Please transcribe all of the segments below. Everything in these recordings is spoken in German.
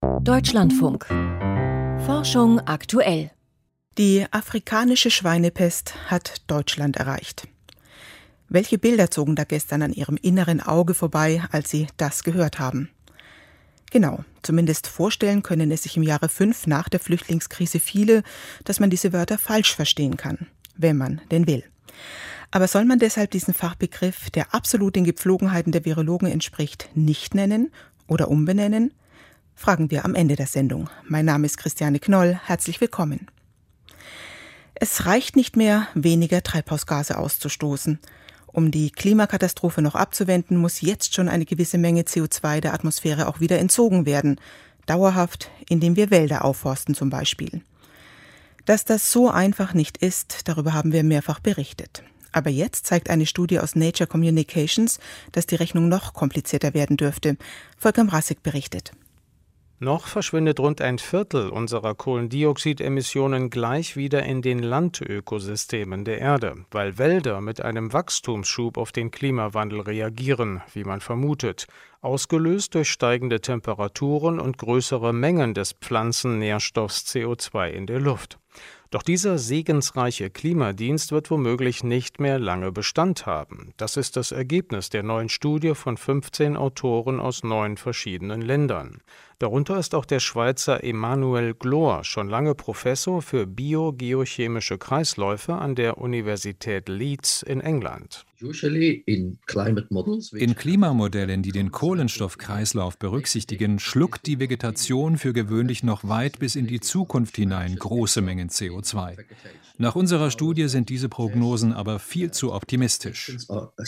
Deutschlandfunk. Forschung aktuell. Die afrikanische Schweinepest hat Deutschland erreicht. Welche Bilder zogen da gestern an Ihrem inneren Auge vorbei, als Sie das gehört haben? Genau, zumindest vorstellen können es sich im Jahre 5 nach der Flüchtlingskrise viele, dass man diese Wörter falsch verstehen kann, wenn man denn will. Aber soll man deshalb diesen Fachbegriff, der absolut den Gepflogenheiten der Virologen entspricht, nicht nennen oder umbenennen? Fragen wir am Ende der Sendung. Mein Name ist Christiane Knoll. Herzlich willkommen. Es reicht nicht mehr, weniger Treibhausgase auszustoßen. Um die Klimakatastrophe noch abzuwenden, muss jetzt schon eine gewisse Menge CO2 der Atmosphäre auch wieder entzogen werden. Dauerhaft, indem wir Wälder aufforsten zum Beispiel. Dass das so einfach nicht ist, darüber haben wir mehrfach berichtet. Aber jetzt zeigt eine Studie aus Nature Communications, dass die Rechnung noch komplizierter werden dürfte. Volker Mrazek berichtet. Noch verschwindet rund ein Viertel unserer Kohlendioxidemissionen gleich wieder in den Landökosystemen der Erde, weil Wälder mit einem Wachstumsschub auf den Klimawandel reagieren, wie man vermutet, ausgelöst durch steigende Temperaturen und größere Mengen des Pflanzennährstoffs CO2 in der Luft. Doch dieser segensreiche Klimadienst wird womöglich nicht mehr lange Bestand haben. Das ist das Ergebnis der neuen Studie von 15 Autoren aus 9 verschiedenen Ländern. Darunter ist auch der Schweizer Emmanuel Glor, schon lange Professor für biogeochemische Kreisläufe an der Universität Leeds in England. In Klimamodellen, die den Kohlenstoffkreislauf berücksichtigen, schluckt die Vegetation für gewöhnlich noch weit bis in die Zukunft hinein große Mengen CO2. Nach unserer Studie sind diese Prognosen aber viel zu optimistisch.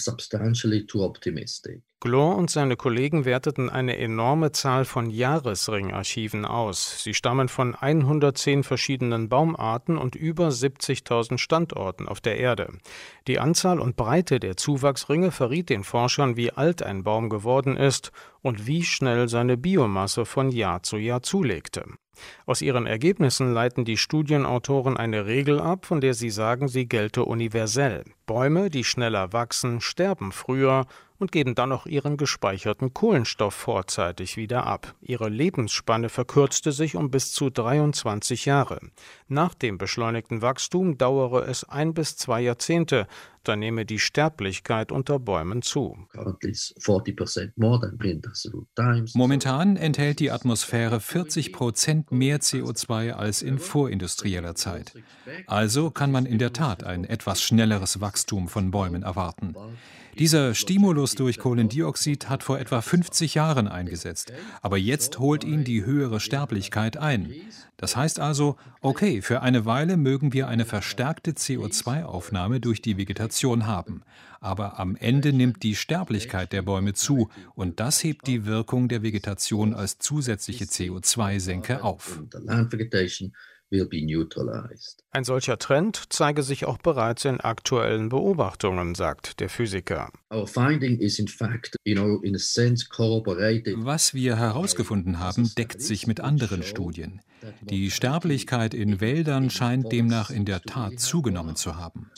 Glor und seine Kollegen werteten eine enorme Zahl von Jahresringarchiven aus. Sie stammen von 110 verschiedenen Baumarten und über 70.000 Standorten auf der Erde. Die Anzahl und Breite der Zuwachsringe verriet den Forschern, wie alt ein Baum geworden ist und wie schnell seine Biomasse von Jahr zu Jahr zulegte. Aus ihren Ergebnissen leiten die Studienautoren eine Regel ab, von der sie sagen, sie gelte universell. Bäume, die schneller wachsen, sterben früher und geben dann noch ihren gespeicherten Kohlenstoff vorzeitig wieder ab. Ihre Lebensspanne verkürzte sich um bis zu 23 Jahre. Nach dem beschleunigten Wachstum dauere es 1 bis 2 Jahrzehnte, dann nehme die Sterblichkeit unter Bäumen zu. Momentan enthält die Atmosphäre 40% mehr CO2 als in vorindustrieller Zeit. Also kann man in der Tat ein etwas schnelleres Wachstum von Bäumen erwarten. Dieser Stimulus durch Kohlendioxid hat vor etwa 50 Jahren eingesetzt, aber jetzt holt ihn die höhere Sterblichkeit ein. Das heißt also, okay, für eine Weile mögen wir eine verstärkte CO2-Aufnahme durch die Vegetation haben, aber am Ende nimmt die Sterblichkeit der Bäume zu und das hebt die Wirkung der Vegetation als zusätzliche CO2-Senke auf. Ein solcher Trend zeige sich auch bereits in aktuellen Beobachtungen, sagt der Physiker. Was wir herausgefunden haben, deckt sich mit anderen Studien. Die Sterblichkeit in Wäldern scheint demnach in der Tat zugenommen zu haben.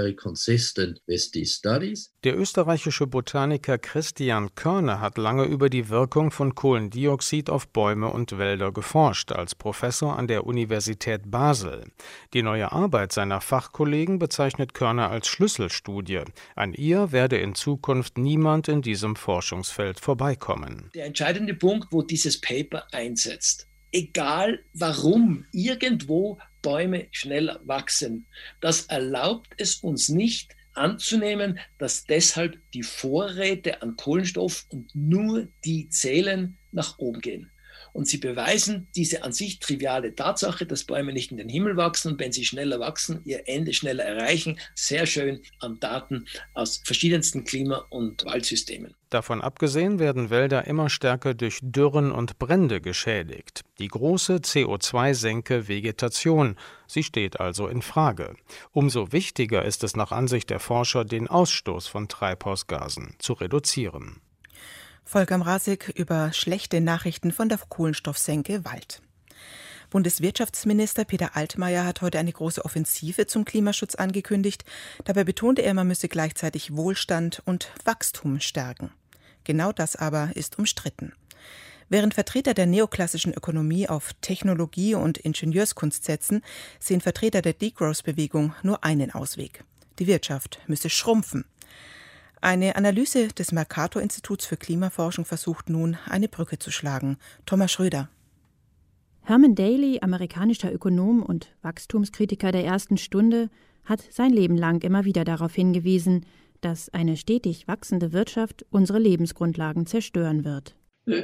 Der österreichische Botaniker Christian Körner hat lange über die Wirkung von Kohlendioxid auf Bäume und Wälder geforscht, als Professor an der Universität Basel. Die neue Arbeit seiner Fachkollegen bezeichnet Körner als Schlüsselstudie. An ihr werde in Zukunft niemand in diesem Forschungsfeld vorbeikommen. Der entscheidende Punkt, wo dieses Paper einsetzt, egal warum irgendwo Bäume schneller wachsen, das erlaubt es uns nicht anzunehmen, dass deshalb die Vorräte an Kohlenstoff und nur die zählen nach oben gehen. Und sie beweisen diese an sich triviale Tatsache, dass Bäume nicht in den Himmel wachsen und wenn sie schneller wachsen, ihr Ende schneller erreichen, sehr schön an Daten aus verschiedensten Klima- und Waldsystemen. Davon abgesehen werden Wälder immer stärker durch Dürren und Brände geschädigt. Die große CO2-Senke Vegetation, sie steht also in Frage. Umso wichtiger ist es nach Ansicht der Forscher, den Ausstoß von Treibhausgasen zu reduzieren. Volker Mrazek über schlechte Nachrichten von der Kohlenstoffsenke Wald. Bundeswirtschaftsminister Peter Altmaier hat heute eine große Offensive zum Klimaschutz angekündigt. Dabei betonte er, man müsse gleichzeitig Wohlstand und Wachstum stärken. Genau das aber ist umstritten. Während Vertreter der neoklassischen Ökonomie auf Technologie und Ingenieurskunst setzen, sehen Vertreter der Degrowth-Bewegung nur einen Ausweg. Die Wirtschaft müsse schrumpfen. Eine Analyse des Mercator-Instituts für Klimaforschung versucht nun, eine Brücke zu schlagen. Thomas Schröder. Herman Daly, amerikanischer Ökonom und Wachstumskritiker der ersten Stunde, hat sein Leben lang immer wieder darauf hingewiesen, dass eine stetig wachsende Wirtschaft unsere Lebensgrundlagen zerstören wird.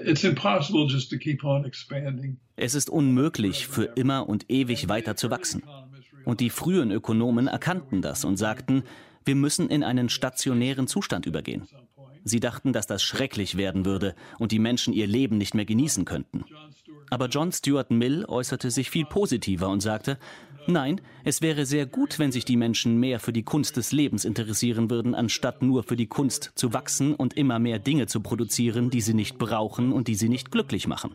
Es ist unmöglich, für immer und ewig weiter zu wachsen. Und die frühen Ökonomen erkannten das und sagten, wir müssen in einen stationären Zustand übergehen. Sie dachten, dass das schrecklich werden würde und die Menschen ihr Leben nicht mehr genießen könnten. Aber John Stuart Mill äußerte sich viel positiver und sagte, nein, es wäre sehr gut, wenn sich die Menschen mehr für die Kunst des Lebens interessieren würden, anstatt nur für die Kunst zu wachsen und immer mehr Dinge zu produzieren, die sie nicht brauchen und die sie nicht glücklich machen.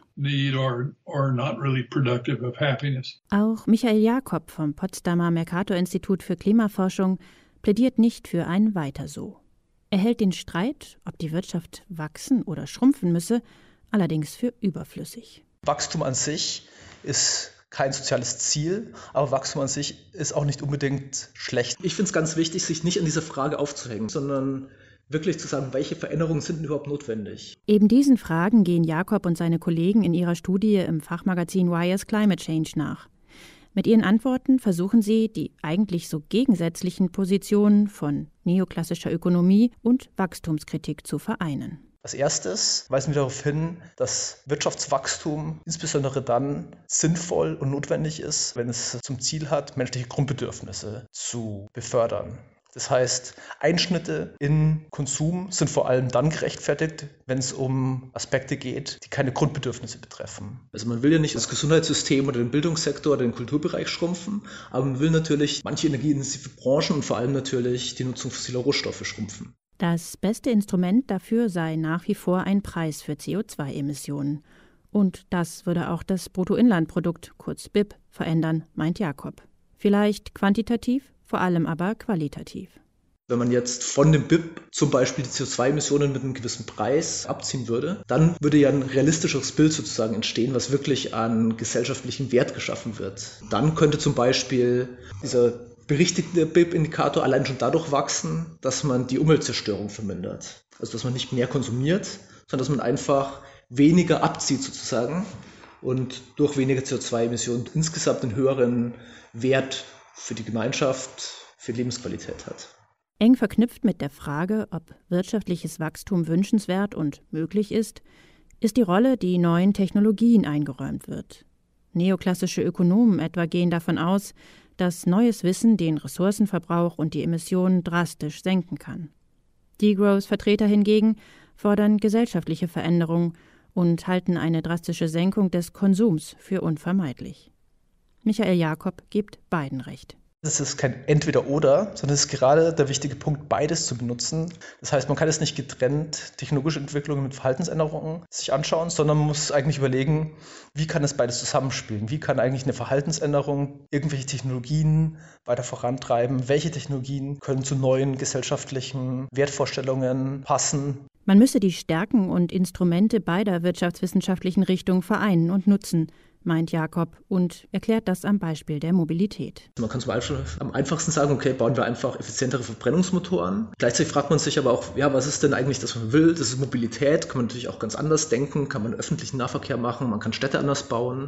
Auch Michael Jakob vom Potsdamer Mercator-Institut für Klimaforschung plädiert nicht für ein Weiter so. Er hält den Streit, ob die Wirtschaft wachsen oder schrumpfen müsse, allerdings für überflüssig. Wachstum an sich ist kein soziales Ziel, aber Wachstum an sich ist auch nicht unbedingt schlecht. Ich finde es ganz wichtig, sich nicht an dieser Frage aufzuhängen, sondern wirklich zu sagen, welche Veränderungen sind denn überhaupt notwendig? Eben diesen Fragen gehen Jakob und seine Kollegen in ihrer Studie im Fachmagazin Wired's Climate Change nach. Mit ihren Antworten versuchen sie, die eigentlich so gegensätzlichen Positionen von neoklassischer Ökonomie und Wachstumskritik zu vereinen. Als erstes weisen wir darauf hin, dass Wirtschaftswachstum insbesondere dann sinnvoll und notwendig ist, wenn es zum Ziel hat, menschliche Grundbedürfnisse zu befördern. Das heißt, Einschnitte in Konsum sind vor allem dann gerechtfertigt, wenn es um Aspekte geht, die keine Grundbedürfnisse betreffen. Also man will ja nicht das Gesundheitssystem oder den Bildungssektor oder den Kulturbereich schrumpfen, aber man will natürlich manche energieintensive Branchen und vor allem natürlich die Nutzung fossiler Rohstoffe schrumpfen. Das beste Instrument dafür sei nach wie vor ein Preis für CO2-Emissionen. Und das würde auch das Bruttoinlandprodukt, kurz BIP, verändern, meint Jakob. Vielleicht quantitativ, vor allem aber qualitativ. Wenn man jetzt von dem BIP zum Beispiel die CO2-Emissionen mit einem gewissen Preis abziehen würde, dann würde ja ein realistischeres Bild sozusagen entstehen, was wirklich an gesellschaftlichem Wert geschaffen wird. Dann könnte zum Beispiel dieser berichtigte BIP-Indikator allein schon dadurch wachsen, dass man die Umweltzerstörung vermindert. Also dass man nicht mehr konsumiert, sondern dass man einfach weniger abzieht sozusagen und durch weniger CO2-Emissionen insgesamt einen höheren Wert für die Gemeinschaft, für Lebensqualität hat. Eng verknüpft mit der Frage, ob wirtschaftliches Wachstum wünschenswert und möglich ist die Rolle, die neuen Technologien eingeräumt wird. Neoklassische Ökonomen etwa gehen davon aus, dass neues Wissen den Ressourcenverbrauch und die Emissionen drastisch senken kann. Degrowth-Vertreter hingegen fordern gesellschaftliche Veränderung und halten eine drastische Senkung des Konsums für unvermeidlich. Michael Jakob gibt beiden recht. Es ist kein Entweder-Oder, sondern es ist gerade der wichtige Punkt, beides zu benutzen. Das heißt, man kann es nicht getrennt technologische Entwicklungen mit Verhaltensänderungen sich anschauen, sondern man muss eigentlich überlegen, wie kann es beides zusammenspielen? Wie kann eigentlich eine Verhaltensänderung irgendwelche Technologien weiter vorantreiben? Welche Technologien können zu neuen gesellschaftlichen Wertvorstellungen passen? Man müsse die Stärken und Instrumente beider wirtschaftswissenschaftlichen Richtungen vereinen und nutzen, meint Jakob und erklärt das am Beispiel der Mobilität. Man kann zum Beispiel am einfachsten sagen, okay, bauen wir einfach effizientere Verbrennungsmotoren. Gleichzeitig fragt man sich aber auch, ja, was ist denn eigentlich das, was man will? Das ist Mobilität, kann man natürlich auch ganz anders denken, kann man öffentlichen Nahverkehr machen, man kann Städte anders bauen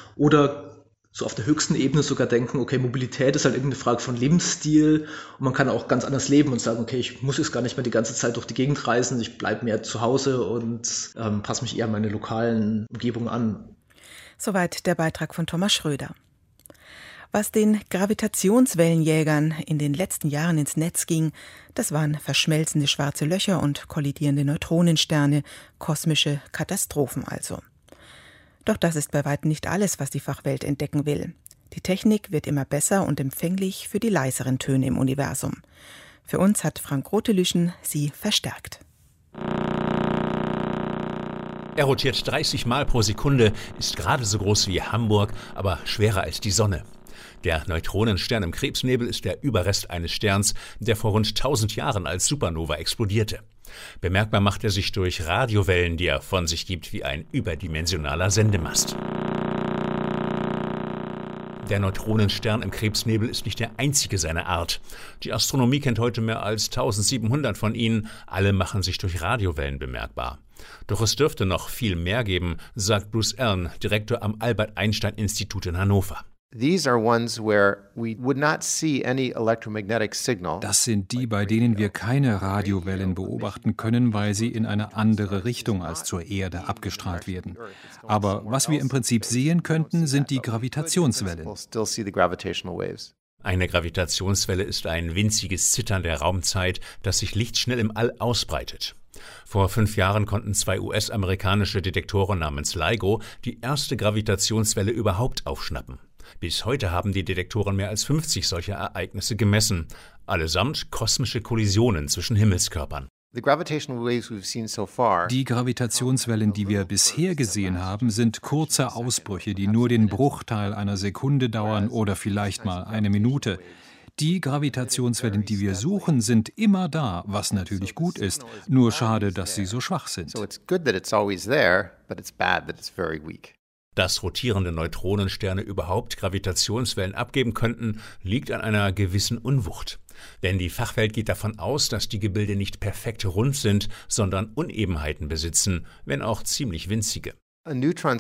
oder so auf der höchsten Ebene sogar denken, okay, Mobilität ist halt irgendeine Frage von Lebensstil und man kann auch ganz anders leben und sagen, okay, ich muss jetzt gar nicht mehr die ganze Zeit durch die Gegend reisen, ich bleibe mehr zu Hause und passe mich eher an meine lokalen Umgebungen an. Soweit der Beitrag von Thomas Schröder. Was den Gravitationswellenjägern in den letzten Jahren ins Netz ging, das waren verschmelzende schwarze Löcher und kollidierende Neutronensterne, kosmische Katastrophen also. Doch das ist bei weitem nicht alles, was die Fachwelt entdecken will. Die Technik wird immer besser und empfänglich für die leiseren Töne im Universum. Für uns hat Frank Rotelüschen sie verstärkt. Er rotiert 30 Mal pro Sekunde, ist gerade so groß wie Hamburg, aber schwerer als die Sonne. Der Neutronenstern im Krebsnebel ist der Überrest eines Sterns, der vor rund 1000 Jahren als Supernova explodierte. Bemerkbar macht er sich durch Radiowellen, die er von sich gibt wie ein überdimensionaler Sendemast. Der Neutronenstern im Krebsnebel ist nicht der einzige seiner Art. Die Astronomie kennt heute mehr als 1700 von ihnen. Alle machen sich durch Radiowellen bemerkbar. Doch es dürfte noch viel mehr geben, sagt Bruce Allen, Direktor am Albert-Einstein-Institut in Hannover. Das sind die, bei denen wir keine Radiowellen beobachten können, weil sie in eine andere Richtung als zur Erde abgestrahlt werden. Aber was wir im Prinzip sehen könnten, sind die Gravitationswellen. Eine Gravitationswelle ist ein winziges Zittern der Raumzeit, das sich lichtschnell im All ausbreitet. Vor 5 Jahren konnten 2 US-amerikanische Detektoren namens LIGO die erste Gravitationswelle überhaupt aufschnappen. Bis heute haben die Detektoren mehr als 50 solcher Ereignisse gemessen, allesamt kosmische Kollisionen zwischen Himmelskörpern. Die Gravitationswellen, die wir bisher gesehen haben, sind kurze Ausbrüche, die nur den Bruchteil einer Sekunde dauern oder vielleicht mal eine Minute. Die Gravitationswellen, die wir suchen, sind immer da, was natürlich gut ist. Nur schade, dass sie so schwach sind. Dass rotierende Neutronensterne überhaupt Gravitationswellen abgeben könnten, liegt an einer gewissen Unwucht. Denn die Fachwelt geht davon aus, dass die Gebilde nicht perfekt rund sind, sondern Unebenheiten besitzen, wenn auch ziemlich winzige. Ein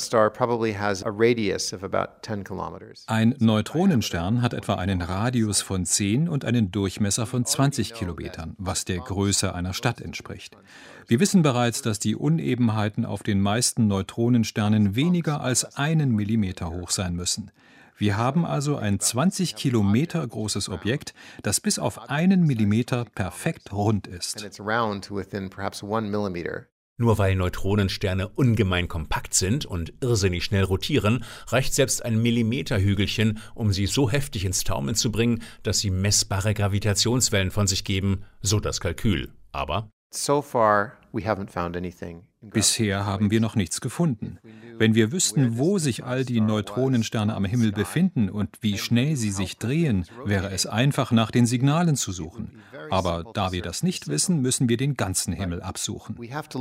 Neutronenstern hat etwa einen Radius von 10 und einen Durchmesser von 20 Kilometern, was der Größe einer Stadt entspricht. Wir wissen bereits, dass die Unebenheiten auf den meisten Neutronensternen weniger als 1 Millimeter hoch sein müssen. Wir haben also ein 20 Kilometer großes Objekt, das bis auf 1 Millimeter perfekt rund ist. Nur weil Neutronensterne ungemein kompakt sind und irrsinnig schnell rotieren, reicht selbst ein Millimeterhügelchen, um sie so heftig ins Taumeln zu bringen, dass sie messbare Gravitationswellen von sich geben, so das Kalkül. Aber bisher haben wir noch nichts gefunden. Wenn wir wüssten, wo sich all die Neutronensterne am Himmel befinden und wie schnell sie sich drehen, wäre es einfach, nach den Signalen zu suchen. Aber da wir das nicht wissen, müssen wir den ganzen Himmel absuchen.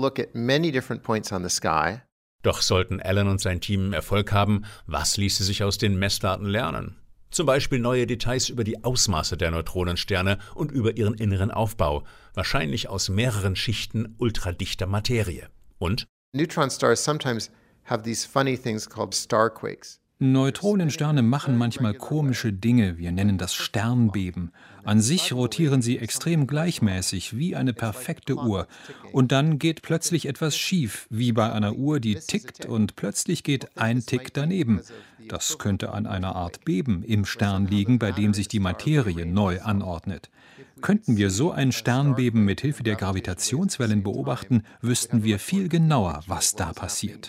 Doch sollten Allen und sein Team Erfolg haben, was ließe sich aus den Messdaten lernen? Zum Beispiel neue Details über die Ausmaße der Neutronensterne und über ihren inneren Aufbau, wahrscheinlich aus mehreren Schichten ultradichter Materie. Und? Neutronensterne machen manchmal komische Dinge, wir nennen das Sternbeben. An sich rotieren sie extrem gleichmäßig, wie eine perfekte Uhr. Und dann geht plötzlich etwas schief, wie bei einer Uhr, die tickt, und plötzlich geht ein Tick daneben. Das könnte an einer Art Beben im Stern liegen, bei dem sich die Materie neu anordnet. Könnten wir so ein Sternbeben mit Hilfe der Gravitationswellen beobachten, wüssten wir viel genauer, was da passiert.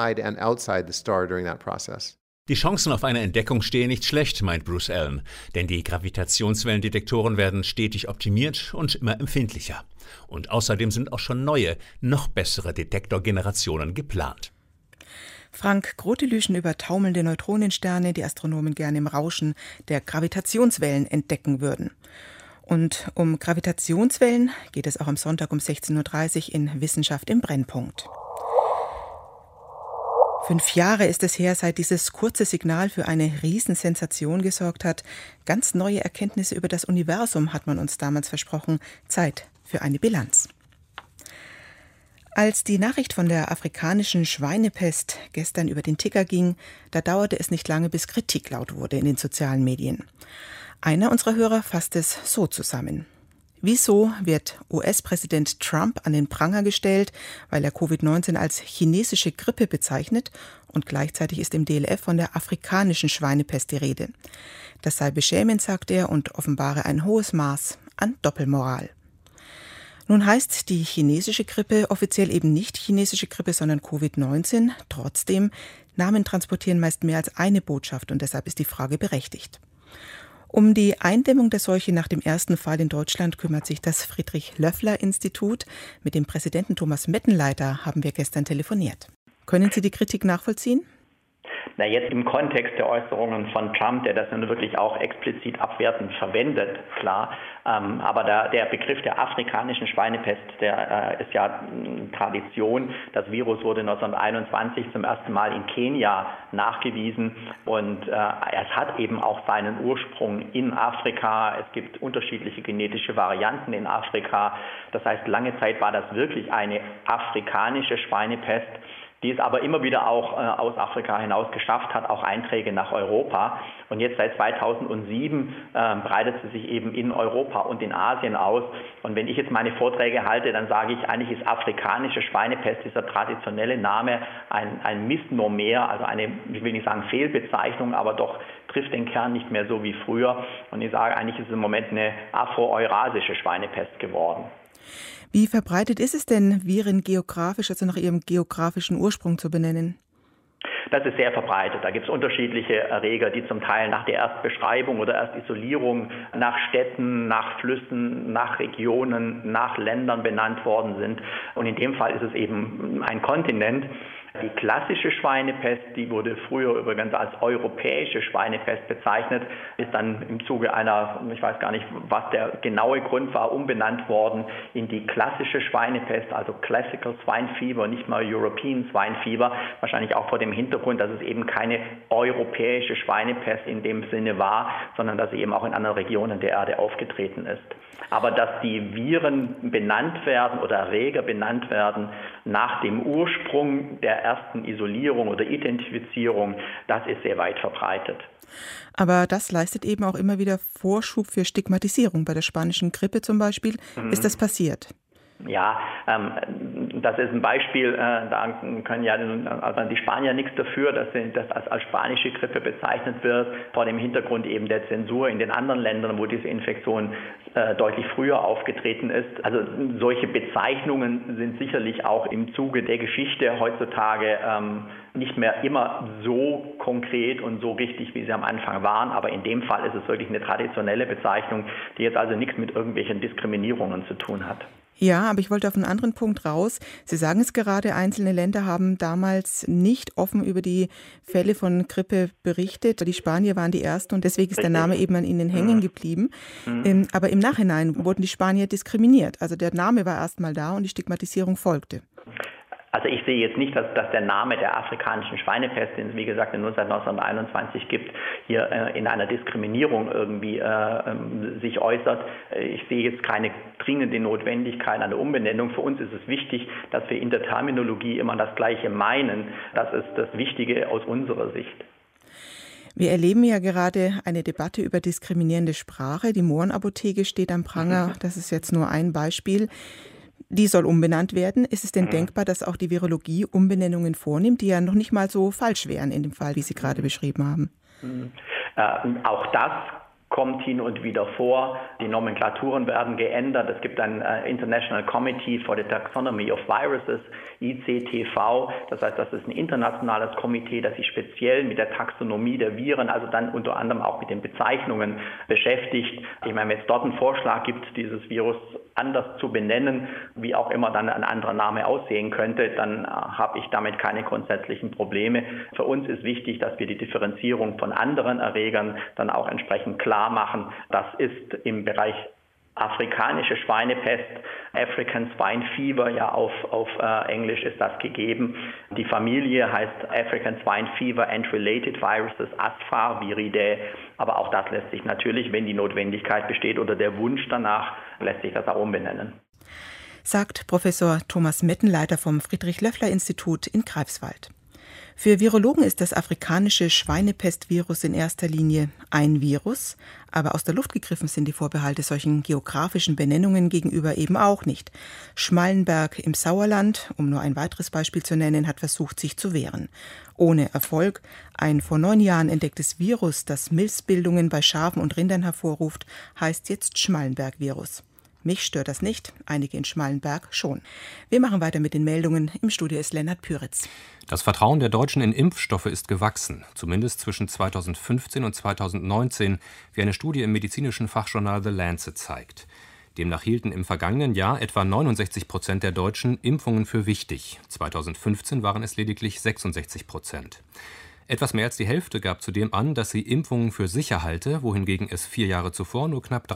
Die Chancen auf eine Entdeckung stehen nicht schlecht, meint Bruce Allen, denn die Gravitationswellendetektoren werden stetig optimiert und immer empfindlicher. Und außerdem sind auch schon neue, noch bessere Detektorgenerationen geplant. Frank Grotelüschen über taumelnde Neutronensterne, die Astronomen gerne im Rauschen der Gravitationswellen entdecken würden. Und um Gravitationswellen geht es auch am Sonntag um 16:30 Uhr in Wissenschaft im Brennpunkt. 5 Jahre ist es her, seit dieses kurze Signal für eine Riesensensation gesorgt hat. Ganz neue Erkenntnisse über das Universum hat man uns damals versprochen. Zeit für eine Bilanz. Als die Nachricht von der afrikanischen Schweinepest gestern über den Ticker ging, da dauerte es nicht lange, bis Kritik laut wurde in den sozialen Medien. Einer unserer Hörer fasst es so zusammen. Wieso wird US-Präsident Trump an den Pranger gestellt, weil er Covid-19 als chinesische Grippe bezeichnet und gleichzeitig ist im DLF von der afrikanischen Schweinepest die Rede? Das sei beschämend, sagt er, und offenbare ein hohes Maß an Doppelmoral. Nun heißt die chinesische Grippe offiziell eben nicht chinesische Grippe, sondern Covid-19. Trotzdem, Namen transportieren meist mehr als eine Botschaft und deshalb ist die Frage berechtigt. Um die Eindämmung der Seuche nach dem ersten Fall in Deutschland kümmert sich das Friedrich-Löffler-Institut. Mit dem Präsidenten Thomas Mettenleiter haben wir gestern telefoniert. Können Sie die Kritik nachvollziehen? Na, jetzt im Kontext der Äußerungen von Trump, der das nun wirklich auch explizit abwertend verwendet, klar. Aber der Begriff der afrikanischen Schweinepest, der ist ja Tradition. Das Virus wurde 1921 zum ersten Mal in Kenia nachgewiesen und es hat eben auch seinen Ursprung in Afrika. Es gibt unterschiedliche genetische Varianten in Afrika. Das heißt, lange Zeit war das wirklich eine afrikanische Schweinepest, die es aber immer wieder auch aus Afrika hinaus geschafft hat, auch Einträge nach Europa. Und jetzt seit 2007 breitet sie sich eben in Europa und in Asien aus. Und wenn ich jetzt meine Vorträge halte, dann sage ich, eigentlich ist afrikanische Schweinepest, dieser traditionelle Name, ein Misnomer, also eine, ich will nicht sagen Fehlbezeichnung, aber doch trifft den Kern nicht mehr so wie früher. Und ich sage, eigentlich ist es im Moment eine afroeurasische Schweinepest geworden. Wie verbreitet ist es denn, Viren geografisch, also nach ihrem geografischen Ursprung zu benennen? Das ist sehr verbreitet. Da gibt es unterschiedliche Erreger, die zum Teil nach der Erstbeschreibung oder Erstisolierung nach Städten, nach Flüssen, nach Regionen, nach Ländern benannt worden sind. Und in dem Fall ist es eben ein Kontinent. Die klassische Schweinepest, die wurde früher übrigens als europäische Schweinepest bezeichnet, ist dann im Zuge einer, ich weiß gar nicht, was der genaue Grund war, umbenannt worden in die klassische Schweinepest, also Classical Swine Fever, nicht mal European Swine Fever, wahrscheinlich auch vor dem Hintergrund, dass es eben keine europäische Schweinepest in dem Sinne war, sondern dass sie eben auch in anderen Regionen der Erde aufgetreten ist. Aber dass die Viren benannt werden oder Erreger benannt werden nach dem Ursprung der ersten Isolierung oder Identifizierung, das ist sehr weit verbreitet. Aber das leistet eben auch immer wieder Vorschub für Stigmatisierung. Bei der spanischen Grippe zum Beispiel ist das passiert. Ja, das ist ein Beispiel, da können ja also die Spanier nichts dafür, dass das als spanische Grippe bezeichnet wird, vor dem Hintergrund eben der Zensur in den anderen Ländern, wo diese Infektion deutlich früher aufgetreten ist. Also solche Bezeichnungen sind sicherlich auch im Zuge der Geschichte heutzutage nicht mehr immer so konkret und so richtig, wie sie am Anfang waren, aber in dem Fall ist es wirklich eine traditionelle Bezeichnung, die jetzt also nichts mit irgendwelchen Diskriminierungen zu tun hat. Ja, aber ich wollte auf einen anderen Punkt raus. Sie sagen es gerade, einzelne Länder haben damals nicht offen über die Fälle von Grippe berichtet. Die Spanier waren die Ersten und deswegen ist der Name eben an ihnen hängen geblieben. Aber im Nachhinein wurden die Spanier diskriminiert. Also der Name war erst mal da und die Stigmatisierung folgte. Also ich sehe jetzt nicht, dass der Name der afrikanischen Schweinepest, den es wie gesagt nur seit 1921 gibt, hier in einer Diskriminierung irgendwie sich äußert. Ich sehe jetzt keine dringende Notwendigkeit einer Umbenennung. Für uns ist es wichtig, dass wir in der Terminologie immer das Gleiche meinen. Das ist das Wichtige aus unserer Sicht. Wir erleben ja gerade eine Debatte über diskriminierende Sprache. Die Mohrenapotheke steht am Pranger. Das ist jetzt nur ein Beispiel. Die soll umbenannt werden. Ist es denn denkbar, dass auch die Virologie Umbenennungen vornimmt, die ja noch nicht mal so falsch wären in dem Fall, wie Sie gerade beschrieben haben? Auch das kommt hin und wieder vor. Die Nomenklaturen werden geändert. Es gibt ein International Committee for the Taxonomy of Viruses, ICTV. Das heißt, das ist ein internationales Komitee, das sich speziell mit der Taxonomie der Viren, also dann unter anderem auch mit den Bezeichnungen beschäftigt. Ich meine, wenn es dort einen Vorschlag gibt, dieses Virus anders zu benennen, wie auch immer dann ein anderer Name aussehen könnte, dann habe ich damit keine grundsätzlichen Probleme. Für uns ist wichtig, dass wir die Differenzierung von anderen Erregern dann auch entsprechend klar machen. Das ist im Bereich afrikanische Schweinepest, African Swine Fever, ja auf Englisch ist das gegeben. Die Familie heißt African Swine Fever and Related Viruses, Asfarviridae, aber auch das lässt sich natürlich, wenn die Notwendigkeit besteht oder der Wunsch danach, lässt sich das auch umbenennen. Sagt Professor Thomas Metten, Leiter vom Friedrich-Löffler-Institut in Greifswald. Für Virologen ist das afrikanische Schweinepestvirus in erster Linie ein Virus, aber aus der Luft gegriffen sind die Vorbehalte solchen geografischen Benennungen gegenüber eben auch nicht. Schmallenberg im Sauerland, um nur ein weiteres Beispiel zu nennen, hat versucht, sich zu wehren. Ohne Erfolg. Ein vor 9 Jahren entdecktes Virus, das Milzbildungen bei Schafen und Rindern hervorruft, heißt jetzt Schmallenberg-Virus. Mich stört das nicht, einige in Schmallenberg schon. Wir machen weiter mit den Meldungen. Im Studio ist Lennart Püritz. Das Vertrauen der Deutschen in Impfstoffe ist gewachsen, zumindest zwischen 2015 und 2019, wie eine Studie im medizinischen Fachjournal The Lancet zeigt. Demnach hielten im vergangenen Jahr etwa 69% der Deutschen Impfungen für wichtig. 2015 waren es lediglich 66%. Etwas mehr als die Hälfte gab zudem an, dass sie Impfungen für sicher halte, wohingegen es 4 Jahre zuvor nur knapp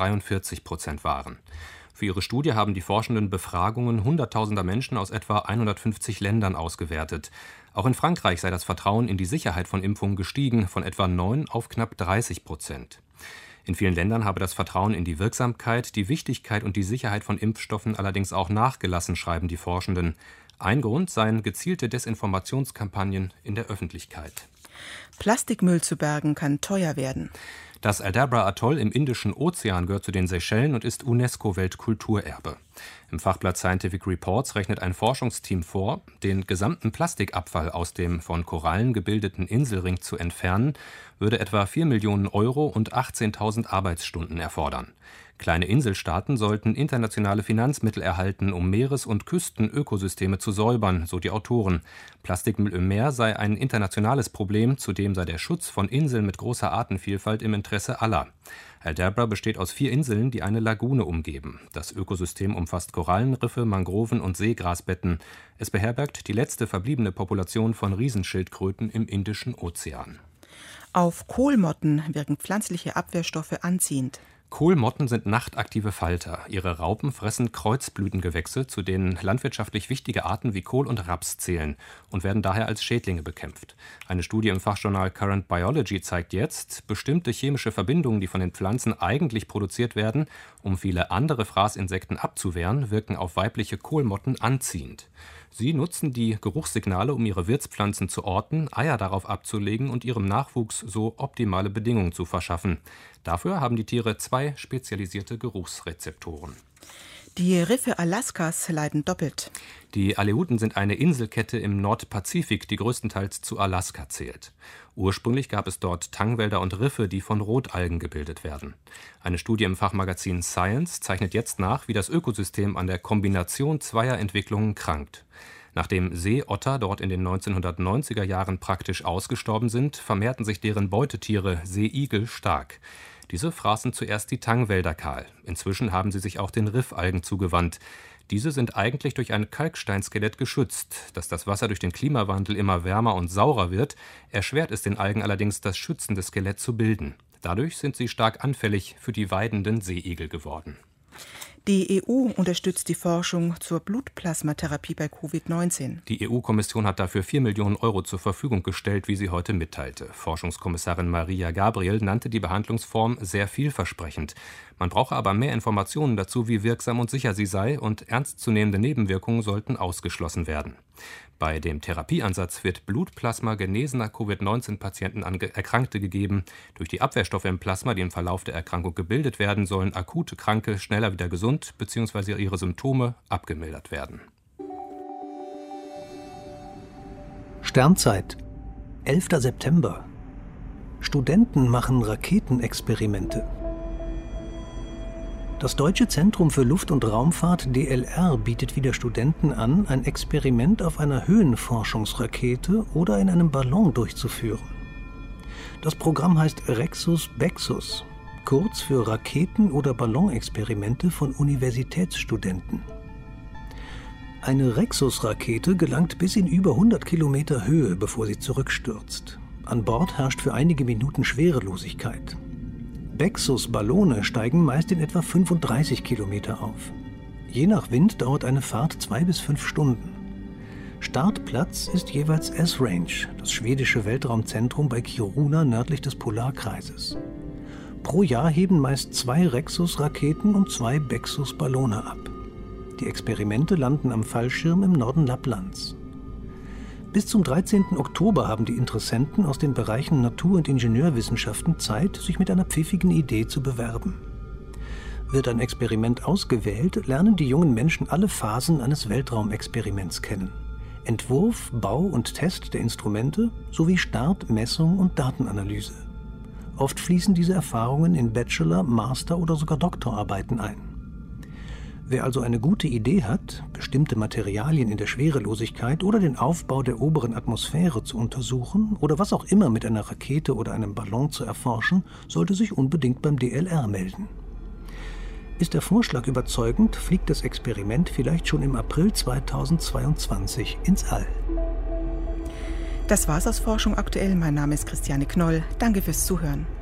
43% waren. Für ihre Studie haben die Forschenden Befragungen hunderttausender Menschen aus etwa 150 Ländern ausgewertet. Auch in Frankreich sei das Vertrauen in die Sicherheit von Impfungen gestiegen, von etwa 9 auf knapp 30%. In vielen Ländern habe das Vertrauen in die Wirksamkeit, die Wichtigkeit und die Sicherheit von Impfstoffen allerdings auch nachgelassen, schreiben die Forschenden. Ein Grund seien gezielte Desinformationskampagnen in der Öffentlichkeit. Plastikmüll zu bergen kann teuer werden. Das Aldabra-Atoll im Indischen Ozean gehört zu den Seychellen und ist UNESCO-Weltkulturerbe. Im Fachblatt Scientific Reports rechnet ein Forschungsteam vor, den gesamten Plastikabfall aus dem von Korallen gebildeten Inselring zu entfernen, würde etwa 4 Millionen Euro und 18.000 Arbeitsstunden erfordern. Kleine Inselstaaten sollten internationale Finanzmittel erhalten, um Meeres- und Küstenökosysteme zu säubern, so die Autoren. Plastikmüll im Meer sei ein internationales Problem, zudem sei der Schutz von Inseln mit großer Artenvielfalt im Interesse aller. Aldabra besteht aus 4 Inseln, die eine Lagune umgeben. Das Ökosystem umfasst Korallenriffe, Mangroven und Seegrasbetten. Es beherbergt die letzte verbliebene Population von Riesenschildkröten im Indischen Ozean. Auf Kohlmotten wirken pflanzliche Abwehrstoffe anziehend. Kohlmotten sind nachtaktive Falter. Ihre Raupen fressen Kreuzblütengewächse, zu denen landwirtschaftlich wichtige Arten wie Kohl und Raps zählen, und werden daher als Schädlinge bekämpft. Eine Studie im Fachjournal Current Biology zeigt jetzt, bestimmte chemische Verbindungen, die von den Pflanzen eigentlich produziert werden, um viele andere Fraßinsekten abzuwehren, wirken auf weibliche Kohlmotten anziehend. Sie nutzen die Geruchssignale, um ihre Wirtspflanzen zu orten, Eier darauf abzulegen und ihrem Nachwuchs so optimale Bedingungen zu verschaffen. Dafür haben die Tiere 2 spezialisierte Geruchsrezeptoren. Die Riffe Alaskas leiden doppelt. Die Aleuten sind eine Inselkette im Nordpazifik, die größtenteils zu Alaska zählt. Ursprünglich gab es dort Tangwälder und Riffe, die von Rotalgen gebildet werden. Eine Studie im Fachmagazin Science zeichnet jetzt nach, wie das Ökosystem an der Kombination zweier Entwicklungen krankt. Nachdem Seeotter dort in den 1990er Jahren praktisch ausgestorben sind, vermehrten sich deren Beutetiere, Seeigel, stark. Diese fraßen zuerst die Tangwälder kahl. Inzwischen haben sie sich auch den Riffalgen zugewandt. Diese sind eigentlich durch ein Kalksteinskelett geschützt. Dass das Wasser durch den Klimawandel immer wärmer und saurer wird, erschwert es den Algen allerdings, das schützende Skelett zu bilden. Dadurch sind sie stark anfällig für die weidenden Seeigel geworden. Die EU unterstützt die Forschung zur Blutplasmatherapie bei Covid-19. Die EU-Kommission hat dafür 4 Millionen Euro zur Verfügung gestellt, wie sie heute mitteilte. Forschungskommissarin Maria Gabriel nannte die Behandlungsform sehr vielversprechend. Man brauche aber mehr Informationen dazu, wie wirksam und sicher sie sei, und ernstzunehmende Nebenwirkungen sollten ausgeschlossen werden. Bei dem Therapieansatz wird Blutplasma genesener Covid-19-Patienten an Erkrankte gegeben. Durch die Abwehrstoffe im Plasma, die im Verlauf der Erkrankung gebildet werden, sollen akute Kranke schneller wieder gesund bzw. ihre Symptome abgemildert werden. Sternzeit, 11. September. Studenten machen Raketenexperimente. Das Deutsche Zentrum für Luft- und Raumfahrt DLR bietet wieder Studenten an, ein Experiment auf einer Höhenforschungsrakete oder in einem Ballon durchzuführen. Das Programm heißt Rexus-Bexus, kurz für Raketen- oder Ballonexperimente von Universitätsstudenten. Eine Rexus-Rakete gelangt bis in über 100 Kilometer Höhe, bevor sie zurückstürzt. An Bord herrscht für einige Minuten Schwerelosigkeit. Bexus-Ballone steigen meist in etwa 35 Kilometer auf. Je nach Wind dauert eine Fahrt 2 bis 5 Stunden. Startplatz ist jeweils S-Range, das schwedische Weltraumzentrum bei Kiruna nördlich des Polarkreises. Pro Jahr heben meist 2 Rexus-Raketen und 2 Bexus-Ballone ab. Die Experimente landen am Fallschirm im Norden Lapplands. Bis zum 13. Oktober haben die Interessenten aus den Bereichen Natur- und Ingenieurwissenschaften Zeit, sich mit einer pfiffigen Idee zu bewerben. Wird ein Experiment ausgewählt, lernen die jungen Menschen alle Phasen eines Weltraumexperiments kennen. Entwurf, Bau und Test der Instrumente sowie Start, Messung und Datenanalyse. Oft fließen diese Erfahrungen in Bachelor-, Master- oder sogar Doktorarbeiten ein. Wer also eine gute Idee hat, bestimmte Materialien in der Schwerelosigkeit oder den Aufbau der oberen Atmosphäre zu untersuchen oder was auch immer mit einer Rakete oder einem Ballon zu erforschen, sollte sich unbedingt beim DLR melden. Ist der Vorschlag überzeugend, fliegt das Experiment vielleicht schon im April 2022 ins All. Das war's aus Forschung aktuell. Mein Name ist Christiane Knoll. Danke fürs Zuhören.